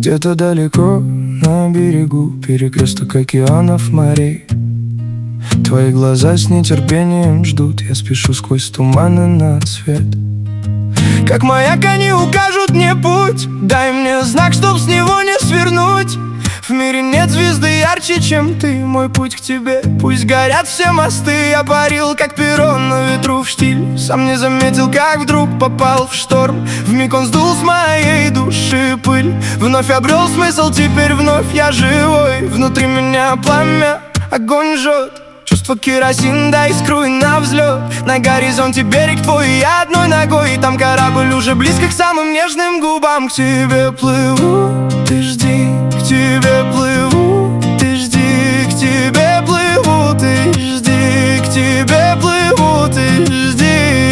Где-то далеко на берегу перекресток океанов, морей. Твои глаза с нетерпением ждут. Я спешу сквозь туманы на свет. Как маяк они укажут мне путь. Дай мне знак, чтоб с него не свернуть. В мире нет звезды ярче, чем ты. Мой путь к тебе, пусть горят все мосты. Я парил, как перо на ветру в штиль. Сам не заметил, как вдруг попал в шторм. Вмиг он сдул с моей души пыль. Вновь обрел смысл, теперь вновь я живой. Внутри меня пламя, огонь жжет. Чувство керосин, да искру и на взлет. На горизонте берег твой, и я одной ногой. И там корабль уже близко к самым нежным губам. К тебе плыву, ты жди, к тебе плыву, ты жди, к тебе плыву, ты жди, к тебе плыву, ты жди.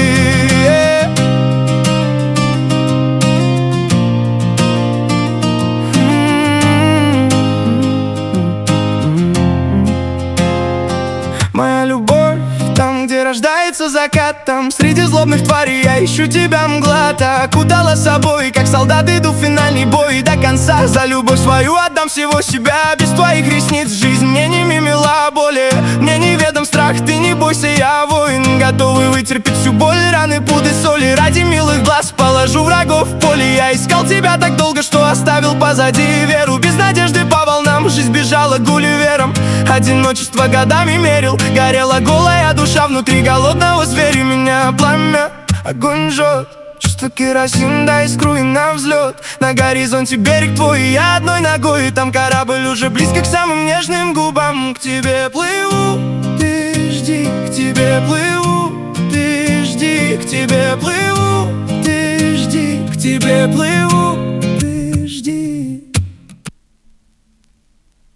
Моя любовь, там, где рождается закат, там среди злобных тварей я ищу тебя, мгла. Ты окутала собой, как солдат иду в финальный бой. И до конца за любовь свою отдам всего себя. Без твоих ресниц жизнь мне не мила более. Мне неведом страх, ты не бойся, я воин. Готовый вытерпеть всю боль, раны, пуды, соли. Ради милых глаз положу врагов в поле. Я искал тебя так долго, что оставил позади веру. Без надежды по волнам жизнь бежала гулливером. Одиночество годами мерил. Горела голая душа внутри голодного зверя. Меня пламя, огонь жжет. Чувство керосин, да искру и на взлет. На горизонте берег твой, и я одной ногой. И там корабль уже близко к самым нежным губам. К тебе плыву, ты жди, к тебе плыву, ты жди, к тебе плыву, ты жди, к тебе плыву.